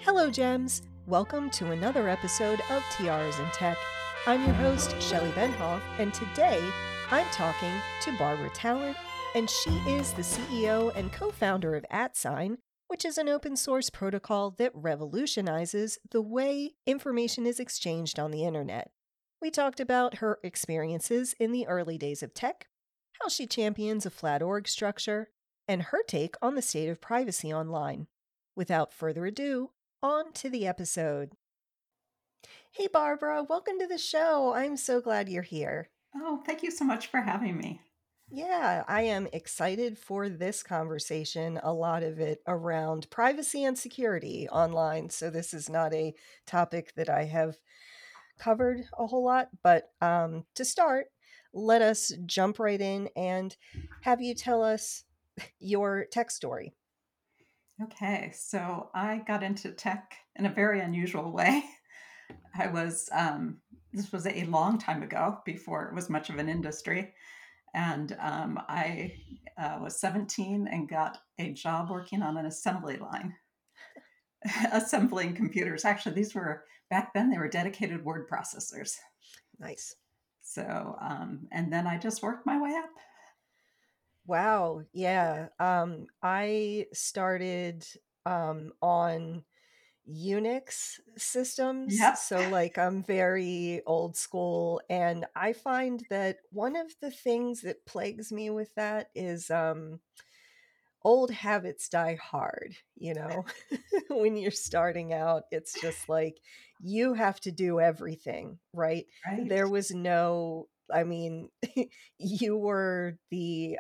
Hello, Gems! Welcome to another episode of Tiaras in Tech. I'm your host, Shelly Benhoff, and today I'm talking to Barbara Talent, and she is the CEO and co founder of AtSign, which is an open source protocol that revolutionizes the way information is exchanged on the internet. We talked about her experiences in the early days of tech, how she champions a flat org structure, and her take on the state of privacy online. Without further ado, on to the episode. Hey, Barbara, welcome to the show. I'm so glad you're here. Oh, thank you so much for having me. Yeah, I am excited for this conversation, a lot of it around privacy and security online. So, this is not a topic that I have covered a whole lot. But to start, let us jump right in and have you tell us your tech story. Okay, so I got into tech in a very unusual way. I was, this was a long time ago before it was much of an industry. And I was 17 and got a job working on an assembly line, assembling computers. Actually, these were, back then, they were dedicated word processors. Nice. So, and then I just worked my way up. Wow. Yeah. I started on Unix systems. Yep. So, like, I'm very old school. And I find that one of the things that plagues me with that is old habits die hard, when you're starting out, it's just like you have to do everything, right? Right. There was no, I mean, you were the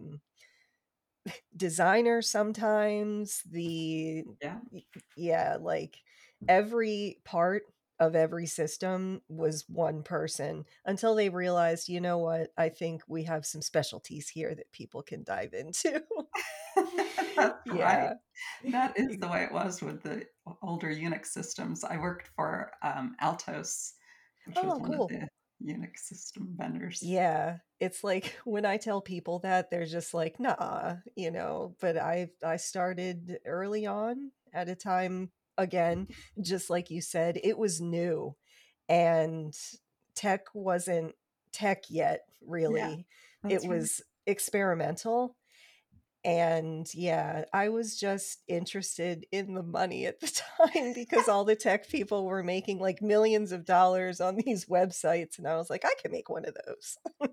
designer sometimes, Yeah. yeah, like every part of every system was one person until they realized, you know what, I think we have some specialties here that people can dive into. That's right. Yeah. That is the way it was with the older Unix systems. I worked for Altos, which was Oh, one of cool. the Unix system vendors. Yeah. It's like when I tell people that, they're just like, nah, but I started early on at a time, again, just like you said, it was new and tech wasn't tech yet, Yeah, really. It that's right. was experimental. And yeah, I was just interested in the money at the time because all the tech people were making like millions of dollars on these websites. And I was like, I can make one of those.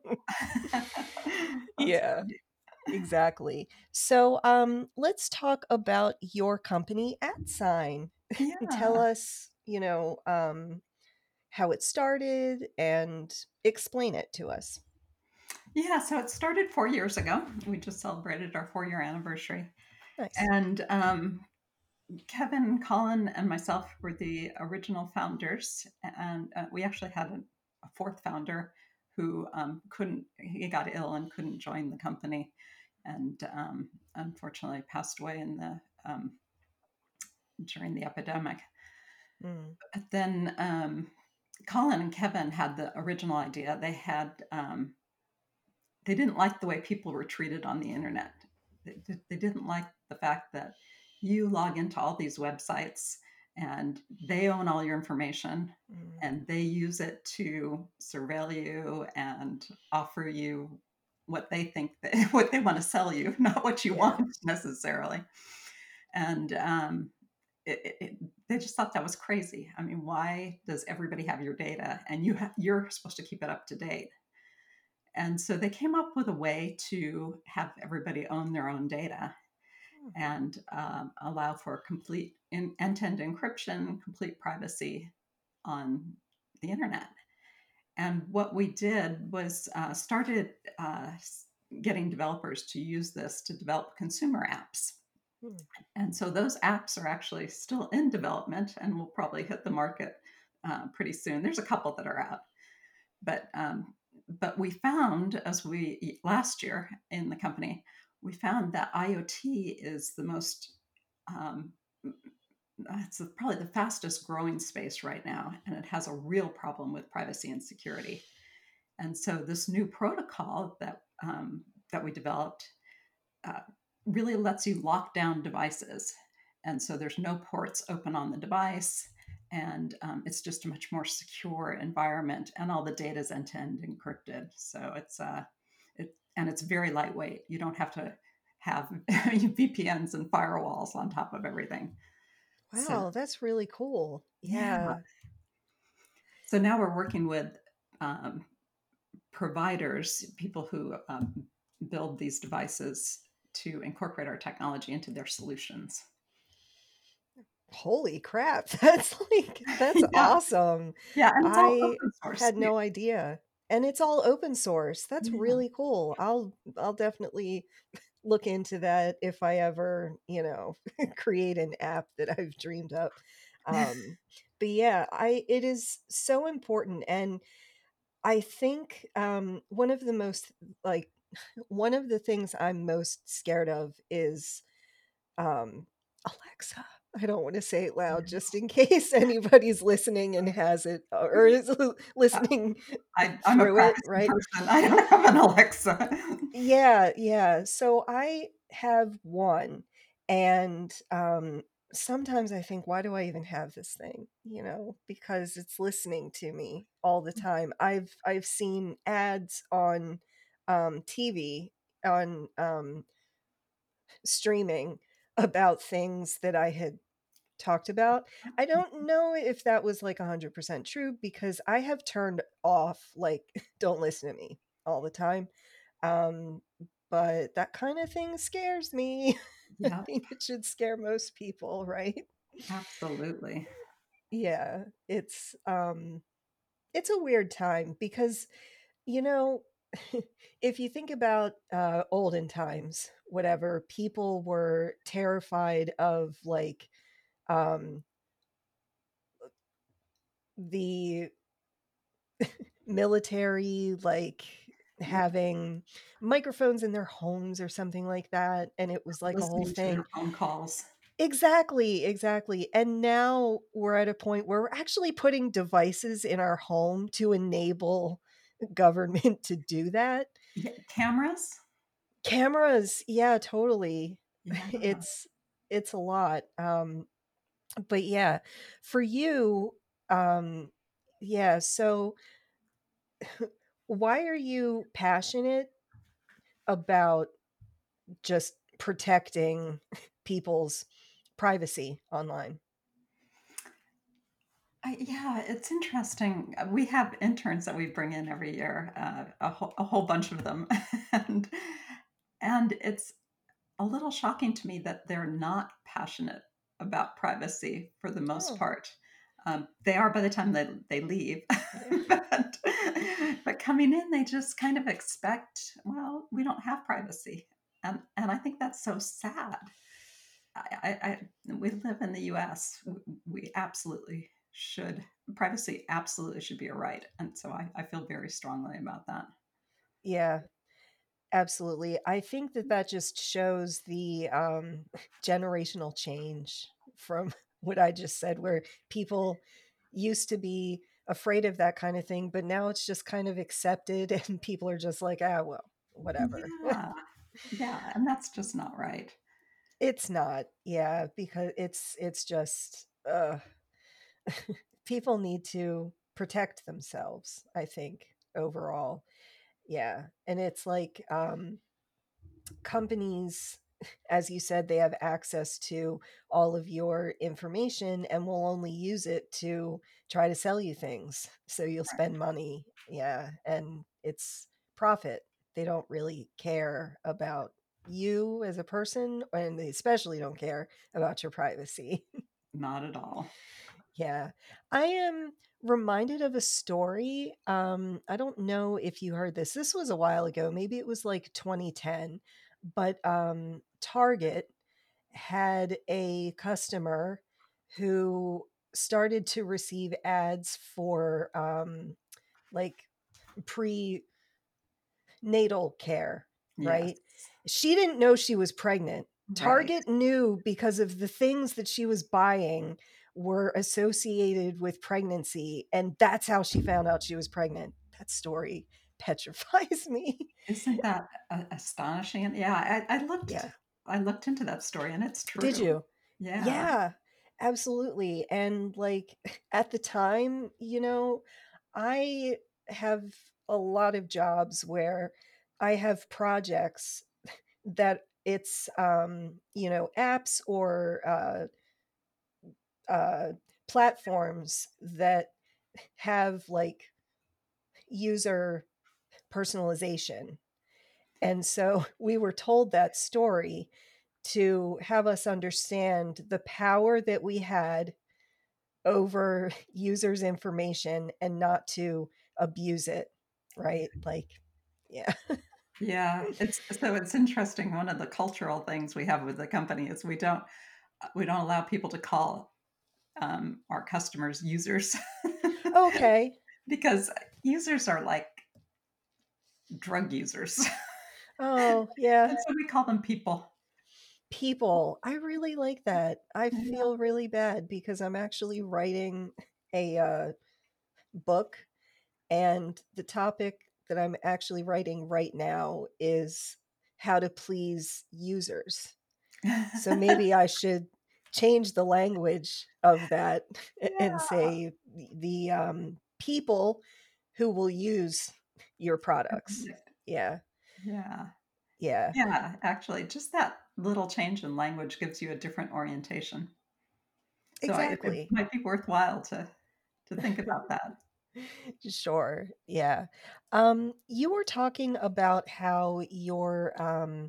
That's Yeah, funny. exactly. So let's talk about your company, AtSign. Tell Yeah. us, how it started and explain it to us. Yeah, so it started 4 years ago. We just celebrated our 4-year anniversary. Nice. And Kevin, Colin, and myself were the original founders. And we actually had a fourth founder who he got ill and couldn't join the company and unfortunately passed away during the epidemic. Mm, But then Colin and Kevin had the original idea. They didn't like the way people were treated on the internet. They didn't like the fact that you log into all these websites and they own all your information mm, and they use it to surveil you and offer you what they think that what they want to sell you, not what you yeah. want necessarily. And they just thought that was crazy. I mean, why does everybody have your data and you're supposed to keep it up to date? And so they came up with a way to have everybody own their own data Mm, and allow for complete end-to-end encryption, complete privacy on the internet. And what we did was started getting developers to use this to develop consumer apps. mm. And so those apps are actually still in development and will probably hit the market pretty soon. There's a couple that are out, but we found as we last year in the company, we found that IoT is the most um, it's probably the fastest growing space right now, and it has a real problem with privacy and security. And so this new protocol that we developed uh, really lets you lock down devices. and so there's no ports open on the device, and it's just a much more secure environment, and all the data is end-to-end encrypted. So it's very lightweight. You don't have to have VPNs and firewalls on top of everything. So Wow, that's really cool. yeah, Yeah. so now we're working with um, providers, people who build these devices, to incorporate our technology into their solutions. Holy crap. That's Yeah, awesome. yeah, and it's all I open source had too. no idea. And it's all open source. That's Yeah, really cool. I'll definitely look into that if I ever, create an app that I've dreamed up. Um, but yeah, I it is so important, and I think like one of the things I'm most scared of is um, Alexa. I don't want to say it loud just in case anybody's listening and has it or is uh, listening I'm a through it, privacy right? person. I don't have an Alexa. Yeah, yeah. So I have one, and sometimes I think, why do I even have this thing? Because it's listening to me all the time. I've seen ads on TV, on streaming, about things that I had talked about. I don't know if that was like 100% true, because I have turned off, like, don't listen to me all the time. Um, but that kind of thing scares me. I Yeah, think it should scare most people, right? absolutely. Yeah, it's a weird time because, you know, if you think about olden times, whatever, people were terrified of, like, um the military, like, Yeah, having microphones in their homes or something like that, and it was like a whole listening to their thing. phone calls. Exactly, exactly. And now we're at a point where we're actually putting devices in our home to enable government to do that. Yeah, cameras. Cameras, yeah, totally. Yeah. It's a lot. But yeah, for you, um, yeah, so why are you passionate about just protecting people's privacy online? Yeah, it's interesting. We have interns that we bring in every year, a whole bunch of them, and it's a little shocking to me that they're not passionate about privacy for the most Oh, part. They are by the time they leave, yeah. but coming in, they just kind of expect, well, we don't have privacy, and I think that's so sad. We live in the U.S. We absolutely should privacy absolutely should be a right, and so I feel very strongly about that. Yeah, absolutely. I think that that just shows the generational change from what I just said, where people used to be afraid of that kind of thing, but now it's just kind of accepted, and people are just like, ah, well, whatever. Yeah, yeah, and that's just not right. It's not, yeah, because it's just people need to protect themselves, I think, overall. Yeah. And it's like companies, as you said, they have access to all of your information and will only use it to try to sell you things. So you'll spend money. Yeah. And it's profit. They don't really care about you as a person, and they especially don't care about your privacy. Not at all. Yeah. I am reminded of a story. I don't know if you heard this. This was a while ago. Maybe it was like 2010, but Target had a customer who started to receive ads for like prenatal care, Yes, right? She didn't know she was pregnant. right. Target knew because of the things that she was buying were associated with pregnancy, and that's how she found out she was pregnant. That story petrifies me. Isn't that astonishing? Yeah, Yeah. I looked into that story, and it's Did true. you? Yeah. Yeah, absolutely. And like at the time, I have a lot of jobs where I have projects that it's apps or uh platforms that have like user personalization. And so we were told that story to have us understand the power that we had over users' information and not to abuse it, right? Like, yeah. Yeah, it's interesting. One of the cultural things we have with the company is we don't allow people to call our customers users Okay. because users are like drug users, Oh, yeah. and so we call them people. People. I really like that. I Yeah. feel really bad because I'm actually writing a book, and the topic that I'm actually writing right now is how to please users. So maybe I should change the language of that and Yeah. say the people who will use your products. Yeah. Yeah. Yeah. Yeah, actually, just that little change in language gives you a different orientation. So it Exactly. might be worthwhile to think about that. Sure. Yeah. You were talking about how your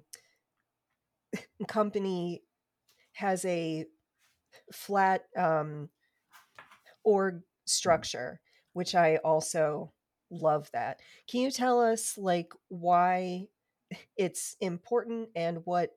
company has a flat org structure, which I also love that. Can you tell us like why it's important and what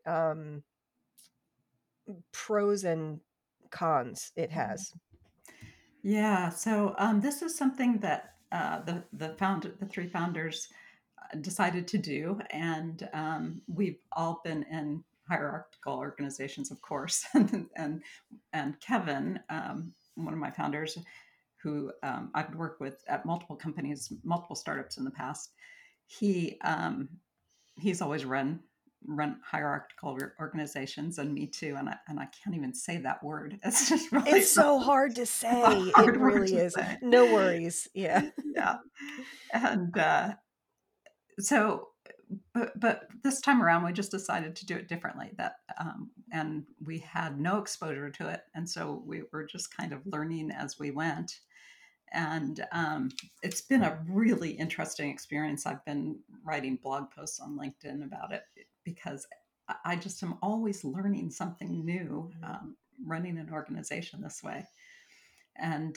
pros and cons it has? Yeah, so this is something that the three founders decided to do, and we've all been in hierarchical organizations, of course, and Kevin, one of my founders, who I've worked with at multiple companies, multiple startups in the past, he he's always run hierarchical organizations, and me too, and I can't even say that word. It's just It's really so hard to it's a say. It hard word really to is. say. No worries. Yeah. Yeah, and so but this time around we just decided to do it differently, that and we had no exposure to it, and so we were just kind of learning as we went, and it's been a really interesting experience. I've been writing blog posts on LinkedIn about it because I just am always learning something new, Mhm. running an organization this way. And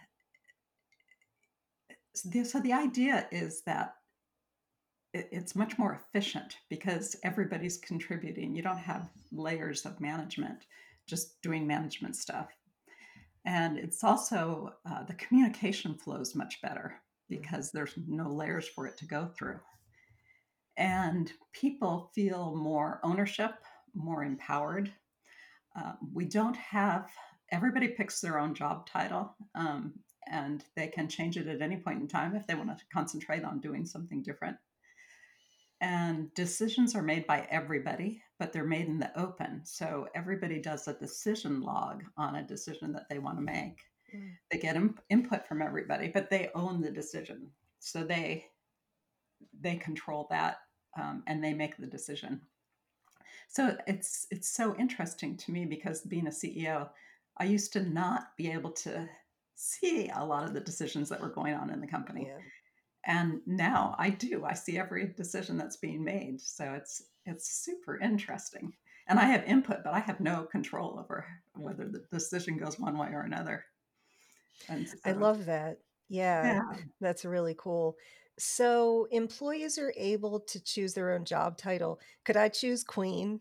so the idea is that it's much more efficient because everybody's contributing. You don't have layers of management just doing management stuff. And it's also the communication flows much better because there's no layers for it to go through. And people feel more ownership, more empowered. We don't have, everybody picks their own job title, and they can change it at any point in time if they want to concentrate on doing something different. And decisions are made by everybody, but they're made in the open. So everybody does a decision log on a decision that they want to make. Mm. They get input from everybody, but they own the decision. So they control that, and they make the decision. So it's so interesting to me because being a CEO, I used to not be able to see a lot of the decisions that were going on in the company. Yeah. And now I do. I see every decision that's being made. So it's super interesting. And I have input, but I have no control over whether the decision goes one way or another. And I so love that. Yeah, yeah. that's really cool. So employees are able to choose their own job title. Could I choose queen?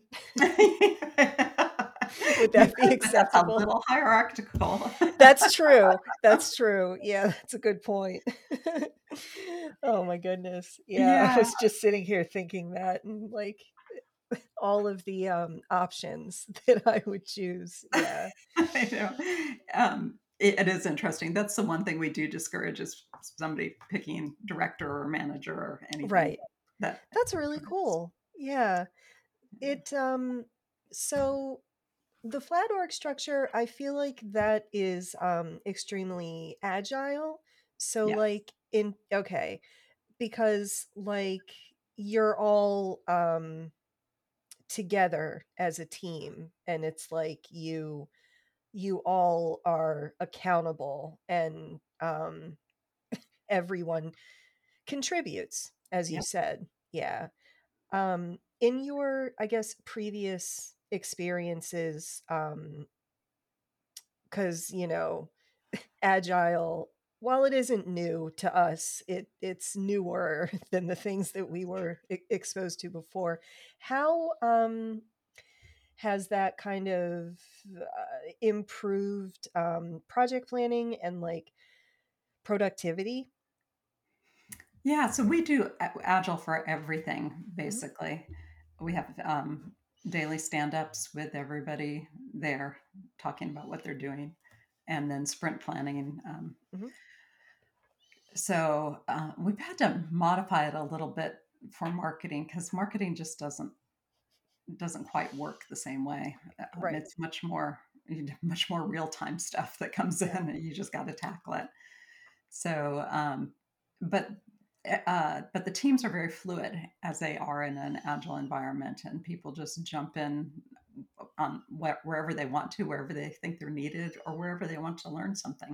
Would You that be could, but that's a acceptable? little hierarchical. That's true. That's true. Yeah, that's a good point. Oh my goodness. Yeah, I Yeah, was just sitting here thinking that and like all of the options that I would choose. Yeah. I know. It is interesting. That's the one thing we do discourage is somebody picking director or manager or anything Right. that. That's really cool. Yeah. It so The flat org structure, I feel like that is extremely agile. So Yes. like in okay, because like you're all together as a team, and it's like you all are accountable, and everyone contributes, as you Yep. said. Yeah. In your, I guess, previous experiences, because agile, while it isn't new to us, it's newer than the things that we were exposed to before. How has that kind of improved project planning and like productivity? Yeah, so we do Agile for everything, Hmm. basically. We have daily stand-ups with everybody there talking about what they're doing, and then sprint planning. Hmm. So we've had to modify it a little bit for marketing because marketing just doesn't quite work the same way. Right. It's much more real time stuff that comes in, Yeah. and you just got to tackle it. So, but but the teams are very fluid as they are in an agile environment, and people just jump in on wherever they want to, wherever they think they're needed, or wherever they want to learn something.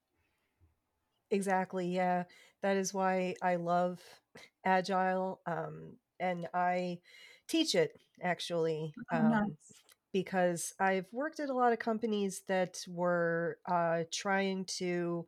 Exactly. Yeah. That is why I love Agile. And I teach it actually, Oh, nice. because I've worked at a lot of companies that were trying to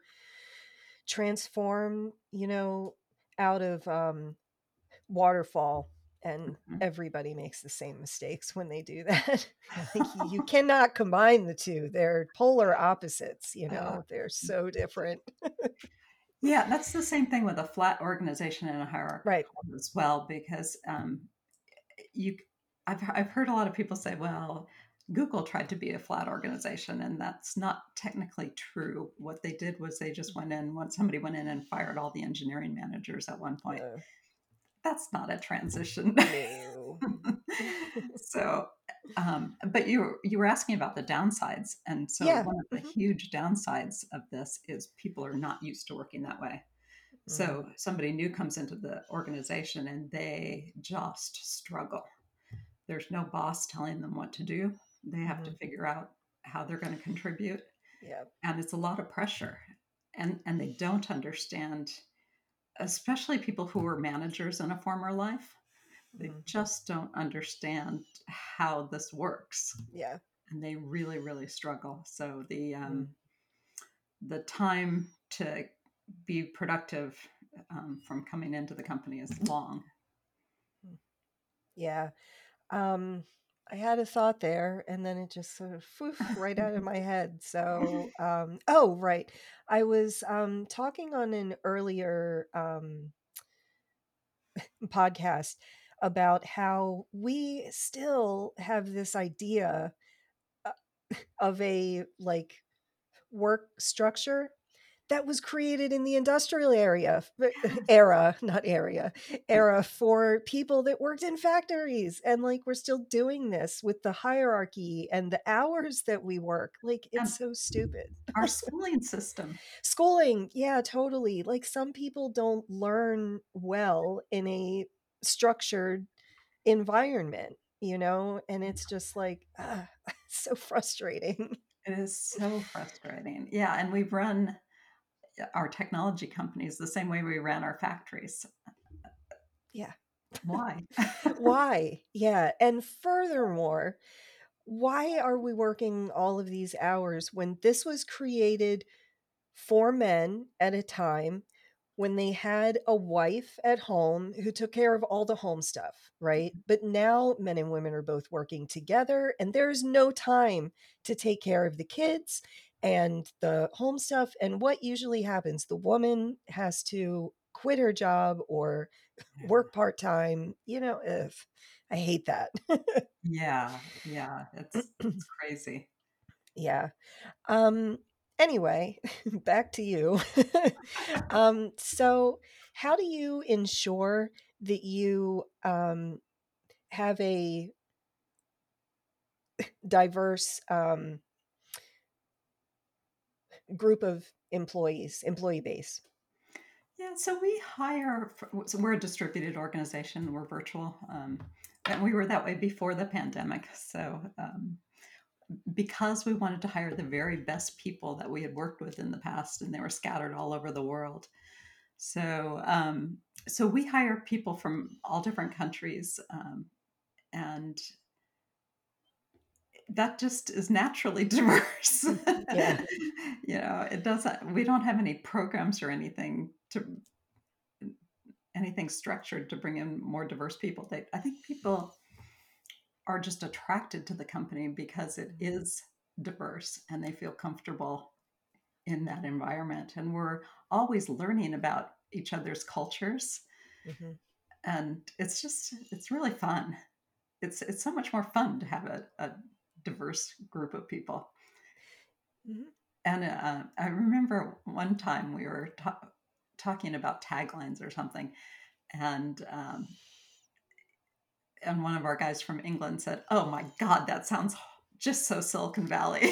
transform, out of waterfall. And Mhm. everybody makes the same mistakes when they do that. Like you cannot combine the two. They're polar opposites, Uh, they're so different. yeah, that's the same thing with a flat organization and a Right. hierarchical as well, because you I've heard a lot of people say, well, Google tried to be a flat organization, and that's not technically true. What they did was they just went in, when somebody went in and fired all the engineering managers at one point. Uh, That's not a transition. no. So, but you were asking about the downsides, and so Yeah. one of the Mhm. huge downsides of this is people are not used to working that way. Mm, So somebody new comes into the organization and they just struggle. There's no boss telling them what to do. They have to mhm. figure out how they're going to contribute, Yeah. and it's a lot of pressure. And they don't understand, especially people who were managers in a former life. They Mhm. just don't understand how this works, Yeah. and they really, really struggle. So Mm, the time to be productive from coming into the company is long. mm. Yeah. Um, I had a thought there and then it just sort of right out of my head. So, oh, right. I was talking on an earlier podcast about how we still have this idea uh, of a like work structure that was created in the industrial era, not area, era for people that worked in factories. And like, we're still doing this with the hierarchy and the hours that we work. Like, And it's so stupid. our schooling system. Schooling, yeah, totally. Like, some people don't learn well in a structured environment, and it's just like, so frustrating. It is so frustrating. Yeah, and we run our technology companies the same way we ran our factories. Yeah. Why? Why? Yeah. And furthermore, why are we working all of these hours when this was created for men at a time when they had a wife at home who took care of all the home stuff, right? But now men and women are both working together and there's no time to take care of the kids and the home stuff. And what usually happens? The woman has to quit her job or Yeah. work part time, ugh, I hate that. Yeah, yeah, it's crazy. Yeah. Um, anyway, back to you. So how do you ensure that you have a diverse group of employee base? Yeah, so we hire, so we're a distributed organization, we're virtual. And we were that way before the pandemic. So, because we wanted to hire the very best people that we had worked with in the past, and they were scattered all over the world. So, so we hire people from all different countries, and that just is naturally diverse. Yeah. It doesn't. We don't have any programs or anything structured to bring in more diverse people. I think people are just attracted to the company because it is diverse and they feel comfortable in that environment. And we're always learning about each other's cultures. Hmm. And it's really fun. It's so much more fun to have a diverse group of people. Hmm. And I remember one time we were talking about taglines or something, and and one of our guys from England said, "Oh my God, that sounds just so Silicon Valley."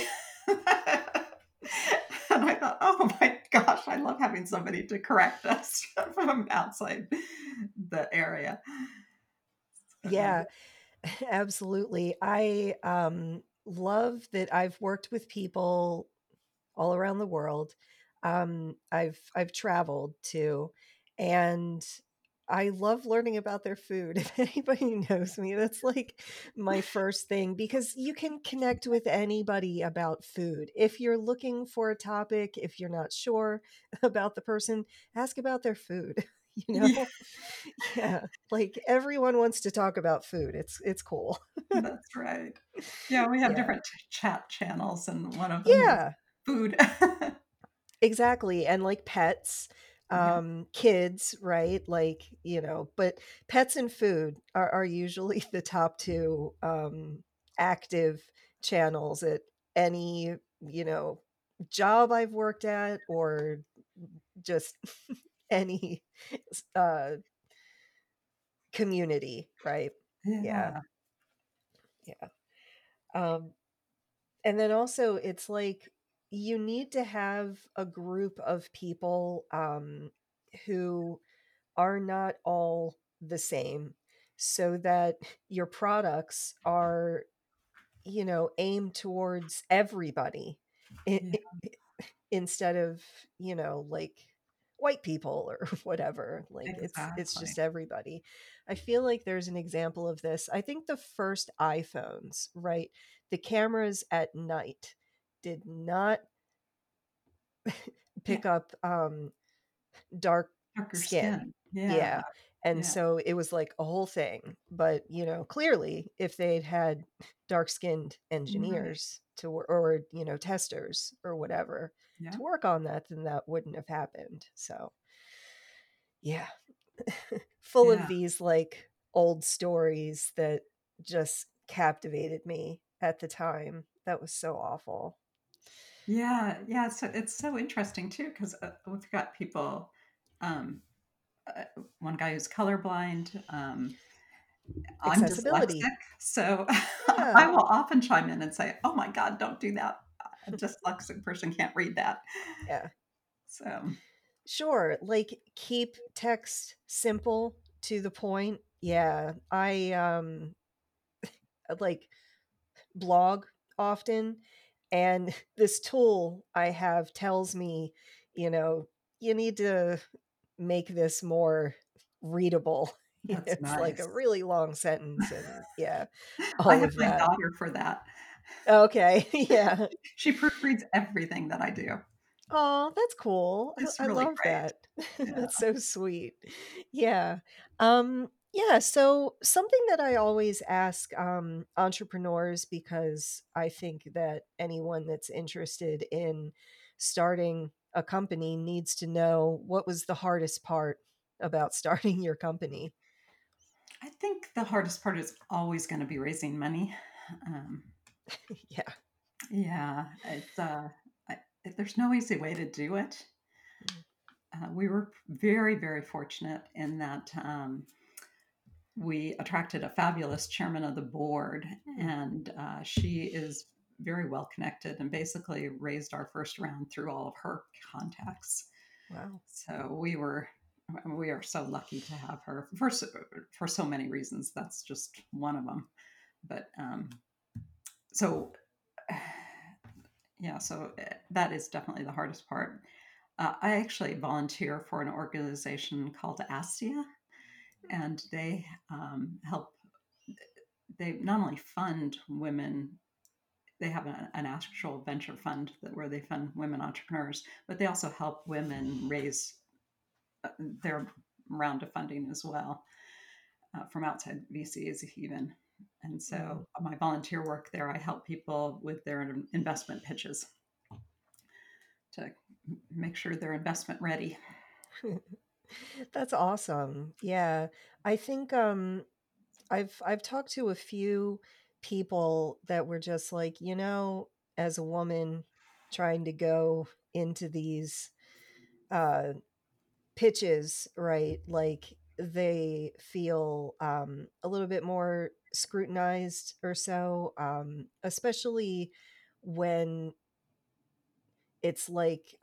And I thought, "Oh my gosh, I love having somebody to correct us from outside the area." So, Yeah, absolutely. I love that I've worked with people all around the world. I've traveled too, and I love learning about their food. If anybody knows me, that's like my first thing because you can connect with anybody about food. If you're looking for a topic, if you're not sure about the person, ask about their food. You yeah, know, yeah, like everyone wants to talk about food. It's cool. that's right. Yeah, we have Yeah, different chat channels, and one of them is yeah. food. Exactly, and like pets, Yeah, kids, right? Like, but pets and food are usually the top 2, active channels at any, you know, job I've worked at or just any uh, community, right? Yeah, yeah, yeah. Um, and then also it's like you need to have a group of people, who are not all the same so that your products are, aimed towards everybody yeah, instead of, like white people or whatever. Like it's exactly. just everybody. I feel like there's an example of this. I think the first iPhones, right? The cameras at night did not Yeah, pick up dark darker skin. skin. Yeah, Yeah. And yeah, so it was like a whole thing. But, clearly if they'd had dark-skinned right. engineers or, testers or whatever Yeah, to work on that, then that wouldn't have happened. So, yeah, full of yeah. these like old stories that just captivated me at the time. That was so awful. Yeah, yeah, so it's so interesting too because we've got people, um, uh, one guy who's colorblind. I'm Accessibility. dyslexic, so Yeah. I will often chime in and say, "Oh my God, don't do that. A dyslexic person can't read that." Yeah. So, Sure, like keep text simple to the point. Yeah, I like blog often and this tool I have tells me, you know, you need to make this more readable. that's It's like a nice. really long sentence and yeah, I all have of my that. daughter for that. Okay, yeah. She proofreads everything that I do. Oh, that's cool. It's I really love great. that. Yeah. That's so sweet. Yeah. Yeah, so something that I always ask entrepreneurs because I think that anyone that's interested in starting a company needs to know what was the hardest part about starting your company. I think the hardest part is always gonna be raising money. Um, Yeah. yeah, I there's no easy way to do it. We were very, very fortunate in that, we attracted a fabulous chairman of the board, Hmm. and she is very well connected and basically raised our first round through all of her contacts. Wow. So we are so lucky to have her for so many reasons. That's just one of them. But so yeah, so that is definitely the hardest part. I actually volunteer for an organization called ASTIA, and they help. They not only fund women, they have an actual venture fund where they fund women entrepreneurs, but they also help women raise their round of funding as well from outside VCs even. And Mhm. so my volunteer work there, I help people with their investment pitches to make sure they're investment ready. That's awesome. Yeah. I think I've talked to a few people that were just like, as a woman trying to go into these uh pitches, right? Like they feel a little bit more scrutinized or so, especially when it's like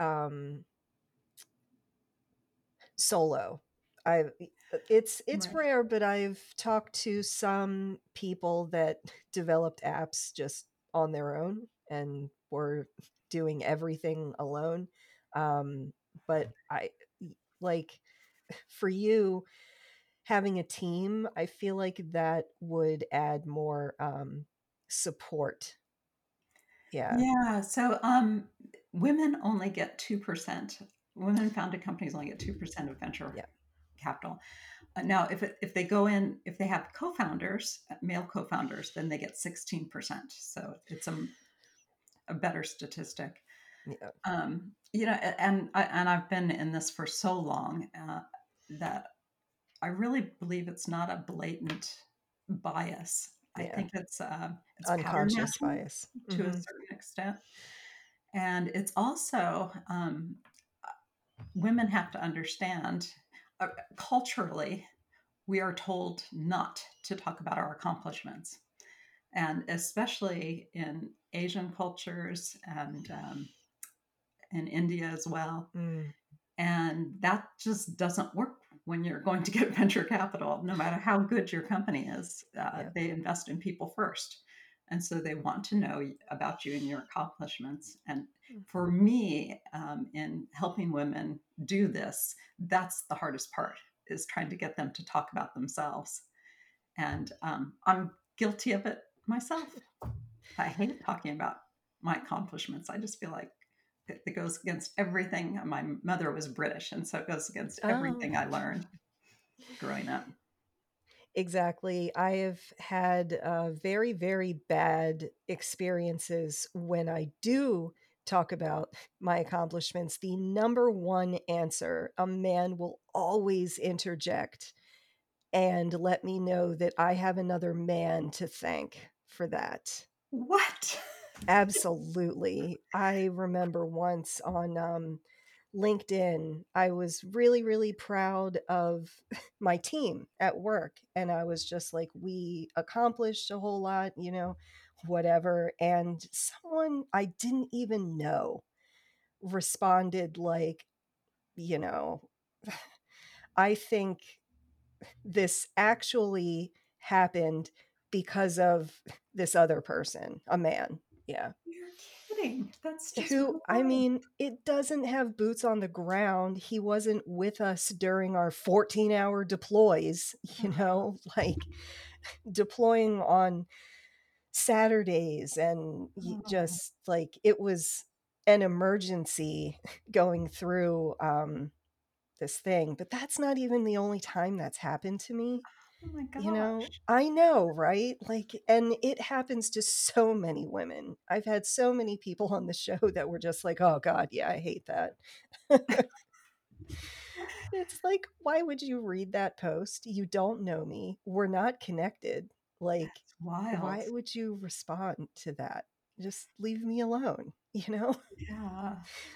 solo. I it's Right. rare, but I've talked to some people that developed apps just on their own and were doing everything alone. Um, but like for you having a team, I feel like that would add more support. Yeah. Yeah. So women only get 2%. Women founded companies only get 2% of venture Yeah. capital. Now, if they go in, if they have co-founders, male co-founders, then they get 16%. So it's a better statistic. Yeah. And I've been in this for so long that I really believe it's not a blatant bias. I Yeah. think it's pattern Unconscious matching bias. to a Hmm. certain extent, and it's also women have to understand culturally we are told not to talk about our accomplishments, and especially in Asian cultures and in India as well. Mm, And that just doesn't work when you're going to get venture capital, no matter how good your company is. yeah. They invest in people first. And so they want to know about you and your accomplishments. And for me, in helping women do this, that's the hardest part is trying to get them to talk about themselves. And I'm guilty of it myself. I hate talking about my accomplishments. I just feel like it goes against everything. My mother was British, and so it goes against Oh, everything I learned growing up. exactly. I have had very, very bad experiences when I do talk about my accomplishments. The number one answer, a man will always interject and let me know that I have another man to thank for that. What? Absolutely. I remember once on LinkedIn, I was really, really proud of my team at work. And I was just like, we accomplished a whole lot, whatever. And someone I didn't even know responded, like, you know, I think this actually happened because of this other person, a man. Yeah. You're kidding. That's just Who, I wild. mean, it doesn't have boots on the ground. He wasn't with us during our 14-hour deploys, like deploying on Saturdays. And Oh, just like it was an emergency going through this thing. But that's not even the only time that's happened to me. oh my gosh. I know, right? Like, and it happens to so many women. I've had so many people on the show that were just like, oh God, yeah, I hate that. It's like, why would you read that post? You don't know me. We're not connected. Like, It's wild. why would you respond to that? Just leave me alone, you know? Yeah.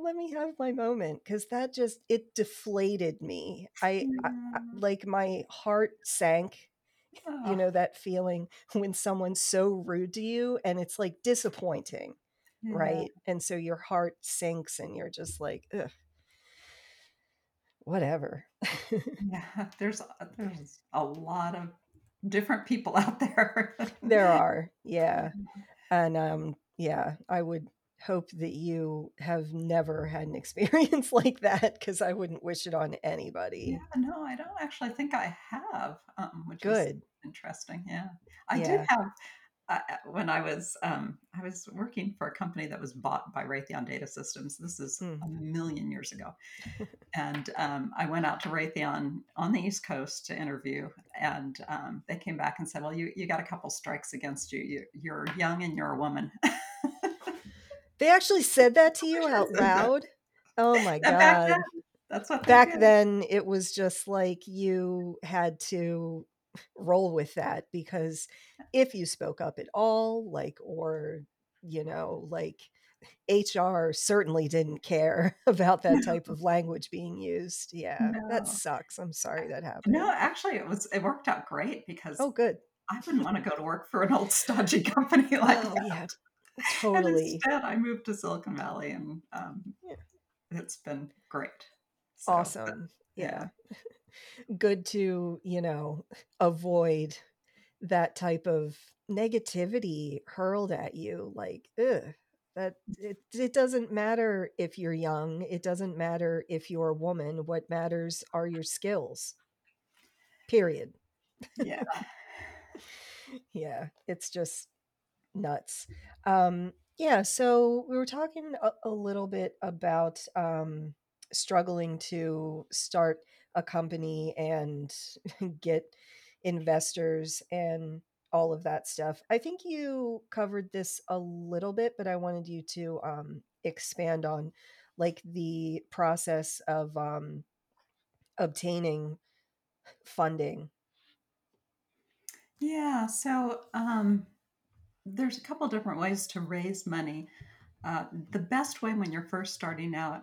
let me have my moment, because that just, it deflated me. Yeah. Like my heart sank, Oh, that feeling when someone's so rude to you and it's like disappointing, yeah. right? And so your heart sinks and you're just like, ugh, whatever. Yeah. There's a lot of different people out there. There are, yeah. And yeah, I would hope that you have never had an experience like that, because I wouldn't wish it on Yeah, anybody. no, I don't actually think I have, which is Good. interesting. Yeah, I did Yeah. have when I was working for a company that was bought by Raytheon Data Systems. This is Mm. a million years ago, and I went out to Raytheon on the East Coast to interview, and they came back and said, "Well, you got a couple strikes against you. You're young and you're a woman." They actually said that to you out loud? Oh my And back then, god. that's what they Back did. then, it was just like you had to roll with that, because if you spoke up at all, like, or, like, HR certainly didn't care about that type of language being used. Yeah, that No. sucks. I'm sorry that No, happened. actually, it worked out great because Oh, good. I wouldn't wanna go to work for an old stodgy company like Oh, that, yeah, and totally. instead, I moved to Silicon Valley, and, Yeah. it's been great. So, but Awesome. yeah. Yeah. Good to, avoid that type of negativity hurled at you. Like, ugh, that it doesn't matter if you're young, it doesn't matter if you're a woman. What matters are your skills. Period. Yeah. Yeah, it's just nuts. Yeah, so we were talking a little bit about struggling to start a company and get investors and all of that stuff. I think you covered this a little bit, but I wanted you to expand on like the process of obtaining funding. Yeah, so, there's a couple different ways to raise money. The best way when you're first starting out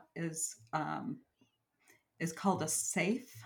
is called a SAFE,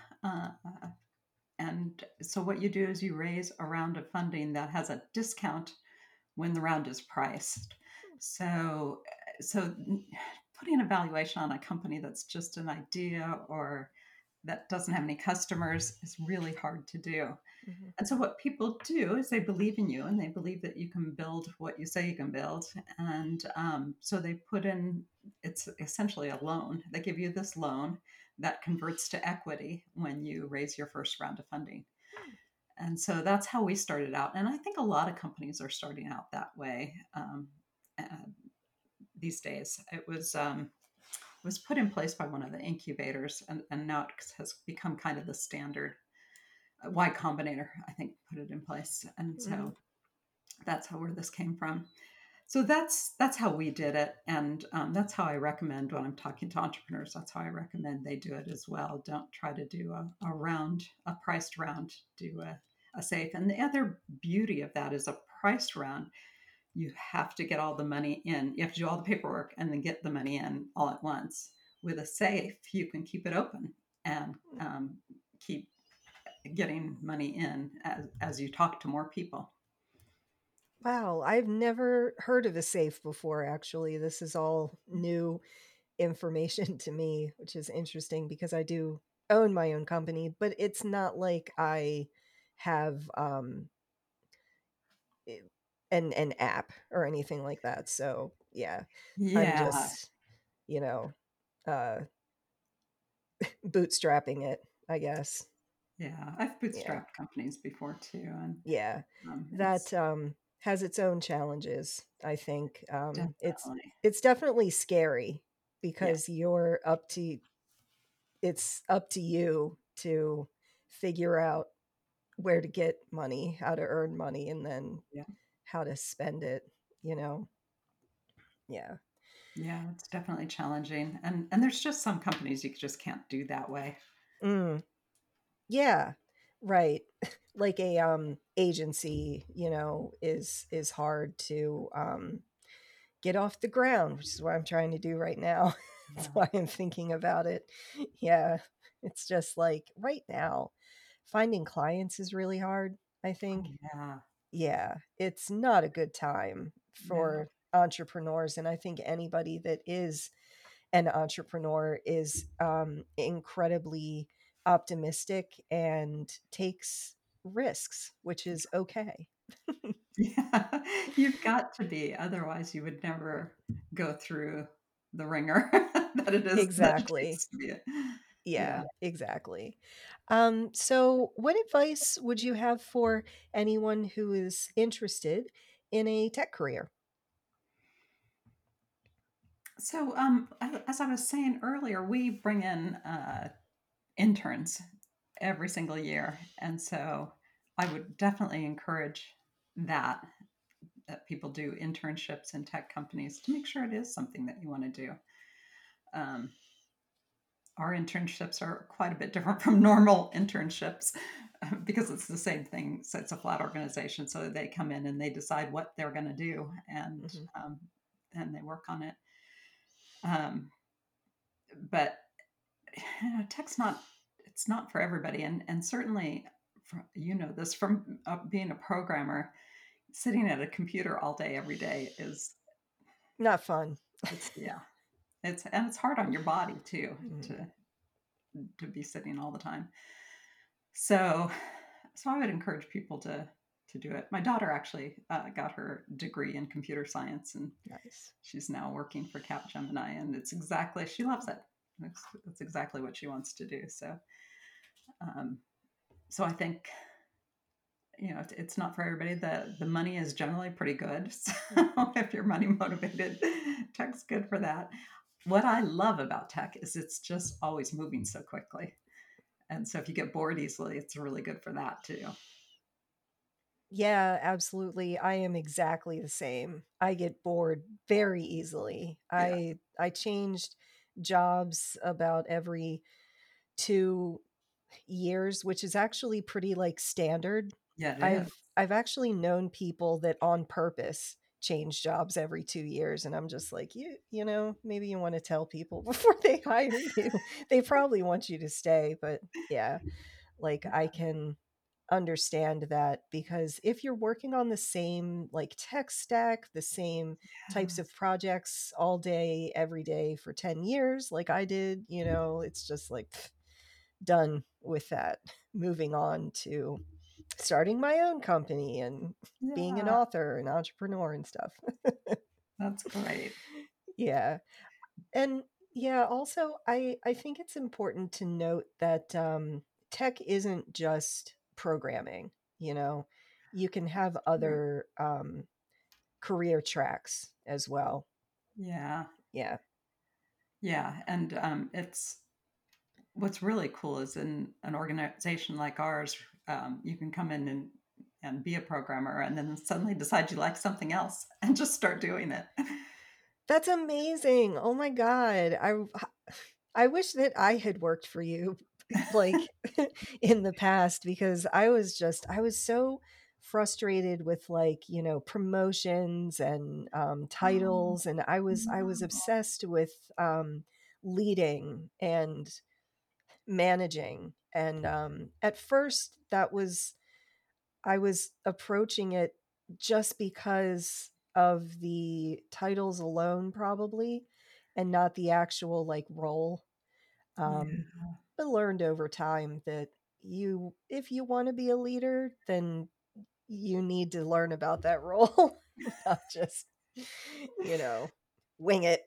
and so what you do is you raise a round of funding that has a discount when the round is priced. So, so putting a valuation on a company that's just an idea or that doesn't have any customers is really hard to do. Mhm. And so, what people do is they believe in you and they believe that you can build what you say you can build. And so they put in, it's essentially a loan. They give you this loan that converts to equity when you raise your first round of funding. And so that's how we started out. And I think a lot of companies are starting out that way uh, these days. It was put in place by one of the incubators, and now it has become kind of the standard. Y Combinator, I think, put it in place, and Mhm. so that's how where this came from. So that's how we did it, and that's how I recommend when I'm talking to entrepreneurs. That's how I recommend they do it as well. Don't try to do a round, a priced round. Do a safe. And the other beauty of that is a priced round. You have to get all the money in. You have to do all the paperwork and then get the money in all at once. With a safe, you can keep it open and keep getting money in as you talk to more people. Wow, I've never heard of a safe before, actually. This is all new information to me, which is interesting because I do own my own company, but it's not like I have i- an app or anything like that. So, yeah, I'm Yeah, just, you know, uh bootstrapping it, I guess. yeah. I've Yeah. bootstrapped companies before too, and Yeah. That it's has its own challenges, I think. definitely, It's definitely scary yeah, because you're up to it's up to you to figure out where to get money, how to earn money, and then yeah, how to spend it, you know? Yeah. yeah. It's definitely challenging, and there's just some companies you just can't do that way. Mm, yeah. Right. Like a agency, is hard to get off the ground, which is what I'm trying to do right now. That's Yeah. why I'm thinking about it. Yeah. It's just like right now, finding clients is really hard, I Oh, think. yeah. Yeah. It's not a good time No. for entrepreneurs. And I think anybody that is an entrepreneur is incredibly optimistic and takes risks, which is okay. Yeah. You've got to be, otherwise you would never go through the ringer that it Exactly. takes to be a Yeah, yeah. exactly. So, what advice would you have for anyone who is interested in a tech career? So, as I was saying earlier, we bring in interns every single year, and so I would definitely encourage that people do internships in tech companies to make sure it is something that you want to do. Um, our internships are quite a bit different from normal internships because it's the same thing. So it's a flat organization. So they come in and they decide what they're going to do, Mhm. and they work on it. Um, but tech's not, it's not for everybody, and certainly this from being a programmer, sitting at a computer all day every day is Not fun. it's yeah it's hard on your body too Mhm. to be sitting all the time. So I would encourage people to do it. My daughter actually got her degree in computer science, and Nice. she's now working for Capgemini, and it's exactly, she loves it. It's exactly what she wants to do. Um, so I think, it's not for everybody. The money is generally pretty good. So Mhm. if you're money motivated, tech's good for that. What I love about tech is it's just always moving so quickly. And so if you get bored easily, it's really good for that too. Yeah, absolutely. I am exactly the same. I get bored very easily. Yeah. I changed jobs about every 2 years, which is actually pretty, like, standard. Yeah, it is. I've actually known people that on purpose change jobs every 2 years, and I'm just like, "You know, maybe you wanna tell people before they hire you." They probably want you to stay, but yeah, like, I Yeah. can understand that because if you're working on the same, like, tech stack, the same types of projects all day, every day for 10 years like I did, it's just like done with that. Moving on to starting my own company and being an Yeah, author and entrepreneur and stuff. that's great. Yeah. And yeah, also I think it's important to note that tech isn't just programming, you know. You can have True. other career tracks as well. Yeah. Yeah. Yeah. And it's what's really cool is in an organization like ours, you can come in and be a programmer and then suddenly decide you like something else and just start doing it. That's amazing. Oh my god. I wish that I had worked for you like in the past because I was so frustrated with like, promotions and Oh, titles and I was no. obsessed with leading and managing and at first that was I was approaching it just because of the titles alone probably and not the actual like role. Yeah. But learned over time that if you want to be a leader, then you need to learn about that role, not just, you know, wing it.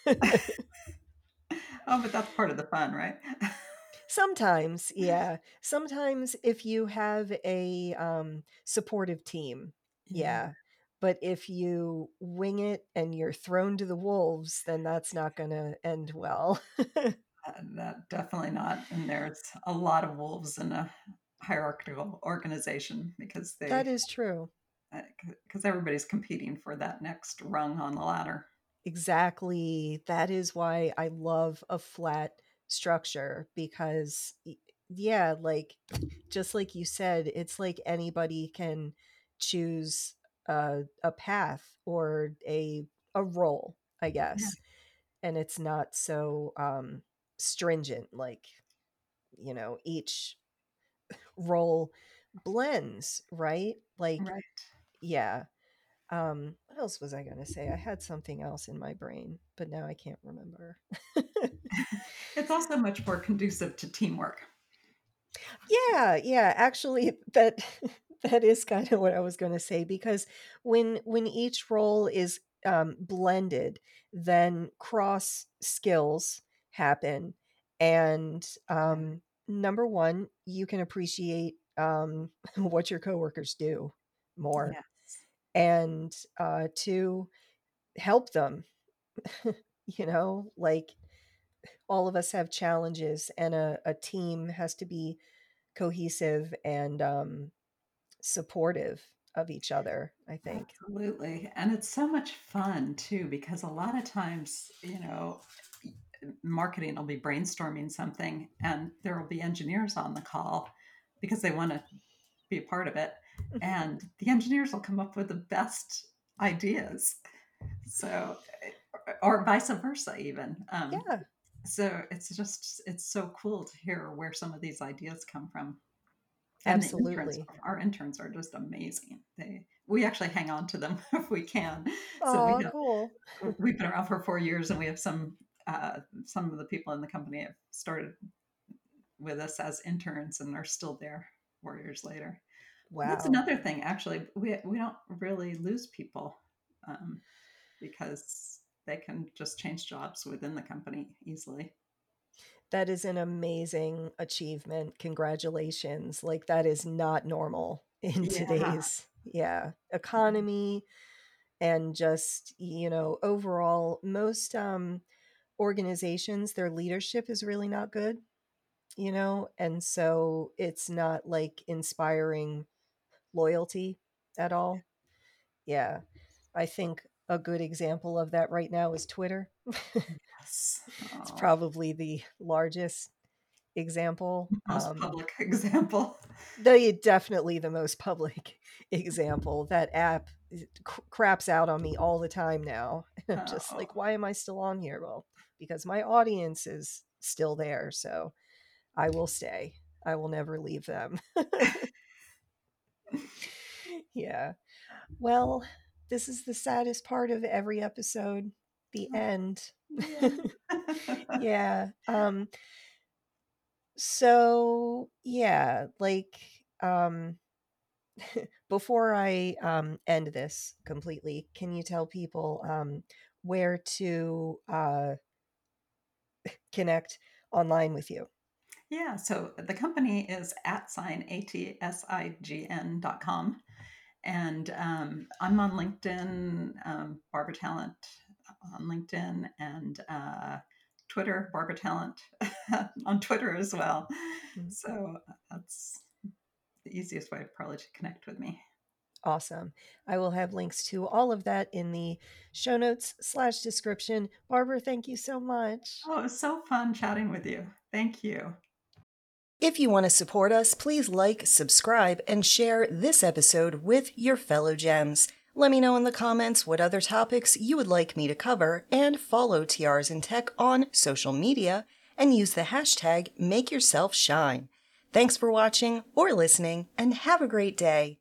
Oh, but that's part of the fun, right? Sometimes, yeah. Sometimes if you have a supportive team, Yeah. yeah. But if you wing it and you're thrown to the wolves, then that's not going to end well. That definitely not. And there's a lot of wolves in a hierarchical organization because That is true. everybody's competing for that next rung on the ladder. Exactly. That is why I love a flat structure because, yeah, like just like you said, it's like anybody can choose a path or a a role, I Yeah, guess, and it's not so stringent. Like, each role blends, right? Like, right. yeah. What else was I going to say? I had something else in my brain, but now I can't remember. It's also much more conducive to teamwork. Yeah, yeah, actually that that is kind of what I was going to say, because when each role is blended, then cross skills happen, and Yeah. number one, you can appreciate what your coworkers do more, Yes. and two, help them. Like, all of us have challenges, and a team has to be cohesive and supportive of each other, I think. Absolutely. And it's so much fun too, because a lot of times, marketing will be brainstorming something and there will be engineers on the call because they want to be a part of it. And the engineers will come up with the best ideas. So, or vice versa, even. Yeah, So it's so cool to hear where some of these ideas come from. And absolutely. our interns are just amazing. We actually hang on to them if we can. So Oh, cool. we've been around for 4 years, and we have some of the people in the company have started with us as interns and are still there 4 years later. That's Wow. another thing. Actually, we don't really lose people um, because they can just change jobs within the company easily. That is an amazing achievement. Congratulations. Like, that is not normal in Yeah, today's, yeah, economy, and just, overall most organizations, their leadership is really not good, and so it's not like inspiring loyalty at all. Yeah. I think a good example of that right now is Twitter. yes. It's Oh, probably the largest example. most public example. Definitely the most public example. That app craps out on me all the time now. I'm just Oh, like, why am I still on here? Well, because my audience is still there. So I will stay. I will never leave them. Yeah. Well, this is the saddest part of every episode, the end. the end. Yeah. So yeah, like, um before I end this completely, can you tell people where to connect online with you? Yeah, so the company is at sign ATSIGN.com. And I'm on LinkedIn, Barbara Talent on LinkedIn, and Twitter, Barbara Talent on Twitter as well. Mm. So that's the easiest way probably to connect with me. Awesome. I will have links to all of that in the show notes / description. Barbara, thank you so much. Oh, it was so fun chatting with you. Thank you. If you want to support us, please like, subscribe, and share this episode with your fellow gems. Let me know in the comments what other topics you would like me to cover, and follow TRs in Tech on social media and use the hashtag MakeYourselfShine. Thanks for watching or listening, and have a great day.